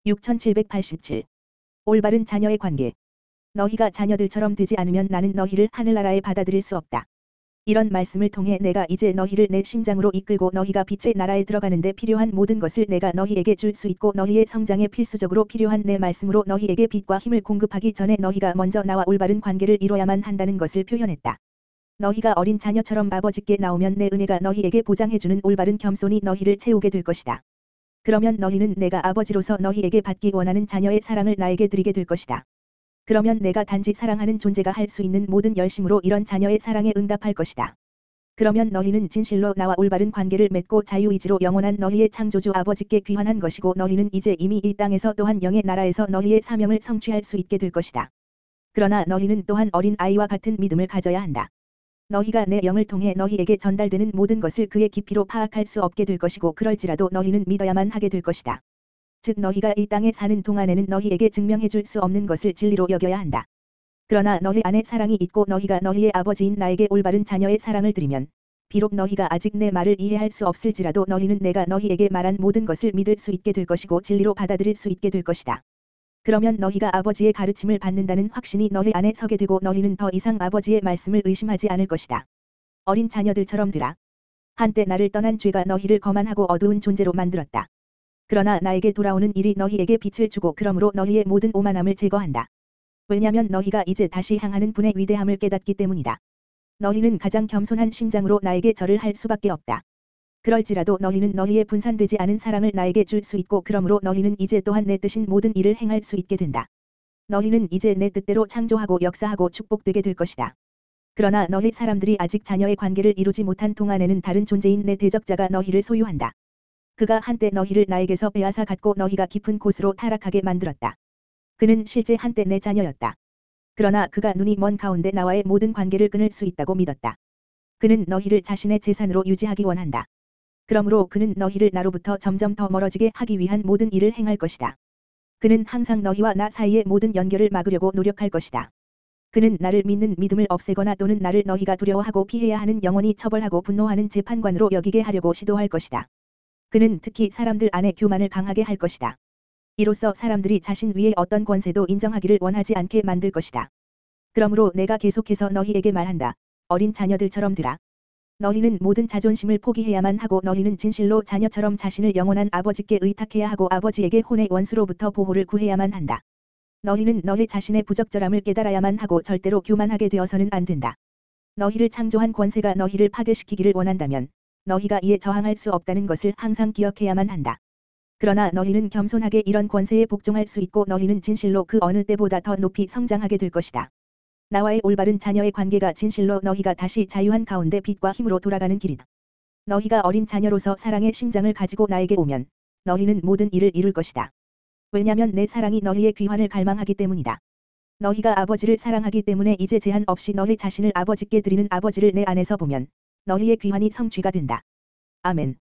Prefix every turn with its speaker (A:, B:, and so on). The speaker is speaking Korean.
A: 6787. 올바른 자녀의 관계. 너희가 자녀들처럼 되지 않으면 나는 너희를 하늘나라에 받아들일 수 없다. 이런 말씀을 통해 내가 이제 너희를 내 심장으로 이끌고 너희가 빛의 나라에 들어가는데 필요한 모든 것을 내가 너희에게 줄 수 있고 너희의 성장에 필수적으로 필요한 내 말씀으로 너희에게 빛과 힘을 공급하기 전에 너희가 먼저 나와 올바른 관계를 이뤄야만 한다는 것을 표현했다. 너희가 어린 자녀처럼 아버지께 나오면 내 은혜가 너희에게 보장해주는 올바른 겸손이 너희를 채우게 될 것이다. 그러면 너희는 내가 아버지로서 너희에게 받기 원하는 자녀의 사랑을 나에게 드리게 될 것이다. 그러면 내가 단지 사랑하는 존재가 할 수 있는 모든 열심으로 이런 자녀의 사랑에 응답할 것이다. 그러면 너희는 진실로 나와 올바른 관계를 맺고 자유의지로 영원한 너희의 창조주 아버지께 귀환한 것이고 너희는 이제 이미 이 땅에서 또한 영의 나라에서 너희의 사명을 성취할 수 있게 될 것이다. 그러나 너희는 또한 어린 아이와 같은 믿음을 가져야 한다. 너희가 내 영을 통해 너희에게 전달되는 모든 것을 그의 깊이로 파악할 수 없게 될 것이고 그럴지라도 너희는 믿어야만 하게 될 것이다. 즉 너희가 이 땅에 사는 동안에는 너희에게 증명해 줄 수 없는 것을 진리로 여겨야 한다. 그러나 너희 안에 사랑이 있고 너희가 너희의 아버지인 나에게 올바른 자녀의 사랑을 드리면 비록 너희가 아직 내 말을 이해할 수 없을지라도 너희는 내가 너희에게 말한 모든 것을 믿을 수 있게 될 것이고 진리로 받아들일 수 있게 될 것이다. 그러면 너희가 아버지의 가르침을 받는다는 확신이 너희 안에 서게 되고 너희는 더 이상 아버지의 말씀을 의심하지 않을 것이다. 어린 자녀들처럼 되라. 한때 나를 떠난 죄가 너희를 거만하고 어두운 존재로 만들었다. 그러나 나에게 돌아오는 일이 너희에게 빛을 주고 그러므로 너희의 모든 오만함을 제거한다. 왜냐하면 너희가 이제 다시 향하는 분의 위대함을 깨닫기 때문이다. 너희는 가장 겸손한 심장으로 나에게 절을 할 수밖에 없다. 그럴지라도 너희는 너희의 분산되지 않은 사랑을 나에게 줄 수 있고 그러므로 너희는 이제 또한 내 뜻인 모든 일을 행할 수 있게 된다. 너희는 이제 내 뜻대로 창조하고 역사하고 축복되게 될 것이다. 그러나 너희 사람들이 아직 자녀의 관계를 이루지 못한 동안에는 다른 존재인 내 대적자가 너희를 소유한다. 그가 한때 너희를 나에게서 빼앗아 갔고 너희가 깊은 곳으로 타락하게 만들었다. 그는 실제 한때 내 자녀였다. 그러나 그가 눈이 먼 가운데 나와의 모든 관계를 끊을 수 있다고 믿었다. 그는 너희를 자신의 재산으로 유지하기 원한다. 그러므로 그는 너희를 나로부터 점점 더 멀어지게 하기 위한 모든 일을 행할 것이다. 그는 항상 너희와 나 사이의 모든 연결을 막으려고 노력할 것이다. 그는 나를 믿는 믿음을 없애거나 또는 나를 너희가 두려워하고 피해야 하는 영원히 처벌하고 분노하는 재판관으로 여기게 하려고 시도할 것이다. 그는 특히 사람들 안에 교만을 강하게 할 것이다. 이로써 사람들이 자신 위에 어떤 권세도 인정하기를 원하지 않게 만들 것이다. 그러므로 내가 계속해서 너희에게 말한다. 어린 자녀들처럼 되라. 너희는 모든 자존심을 포기해야만 하고 너희는 진실로 자녀처럼 자신을 영원한 아버지께 의탁해야 하고 아버지에게 혼의 원수로부터 보호를 구해야만 한다. 너희는 너희 자신의 부적절함을 깨달아야만 하고 절대로 교만하게 되어서는 안 된다. 너희를 창조한 권세가 너희를 파괴시키기를 원한다면 너희가 이에 저항할 수 없다는 것을 항상 기억해야만 한다. 그러나 너희는 겸손하게 이런 권세에 복종할 수 있고 너희는 진실로 그 어느 때보다 더 높이 성장하게 될 것이다. 나와의 올바른 자녀의 관계가 진실로 너희가 다시 자유한 가운데 빛과 힘으로 돌아가는 길이다. 너희가 어린 자녀로서 사랑의 심장을 가지고 나에게 오면 너희는 모든 일을 이룰 것이다. 왜냐하면 내 사랑이 너희의 귀환을 갈망하기 때문이다. 너희가 아버지를 사랑하기 때문에 이제 제한 없이 너희 자신을 아버지께 드리는 아버지를 내 안에서 보면 너희의 귀환이 성취가 된다. 아멘.